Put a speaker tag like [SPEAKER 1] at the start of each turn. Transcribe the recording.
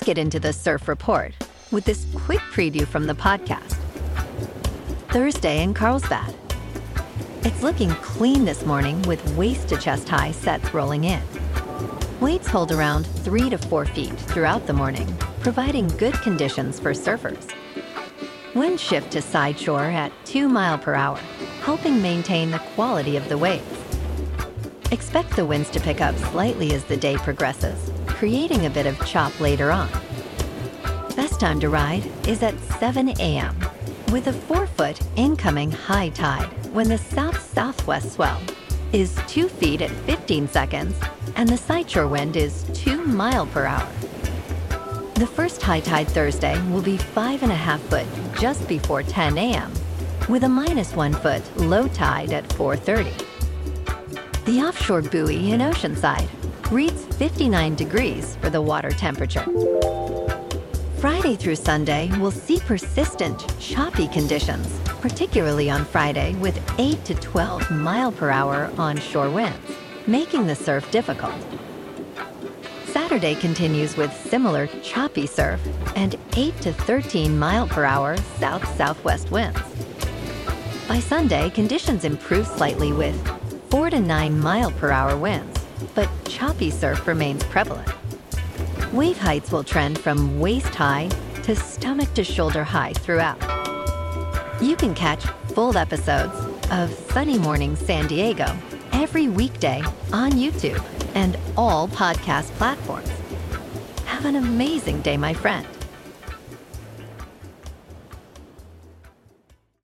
[SPEAKER 1] get into the surf report with this quick preview from the podcast. Thursday in Carlsbad. It's looking clean this morning with waist to chest high sets rolling in. Waves hold around 3 to 4 feet throughout the morning, providing good conditions for surfers. Wind shift to side shore at 2 miles per hour, helping maintain the quality of the waves. Expect the winds to pick up slightly as the day progresses, creating a bit of chop later on. Best time to ride is at 7 a.m. with a 4-foot incoming high tide when the south-southwest swell is 2 feet at 15 seconds and the sideshore wind is 2 miles per hour. The first high tide Thursday will be 5.5 foot just before 10 a.m. with a -1 foot low tide at 4:30. The offshore buoy in Oceanside reads 59 degrees for the water temperature. Friday through Sunday will see persistent, choppy conditions, particularly on Friday with 8 to 12 mile per hour onshore winds, making the surf difficult. Saturday continues with similar choppy surf and 8 to 13 mile per hour south-southwest winds. By Sunday, conditions improve slightly with 4 to 9 mile per hour winds, but choppy surf remains prevalent. Wave heights will trend from waist high to stomach to shoulder high throughout. You can catch full episodes of Sunny Morning San Diego every weekday on YouTube and all podcast platforms. Have an amazing day, my friend.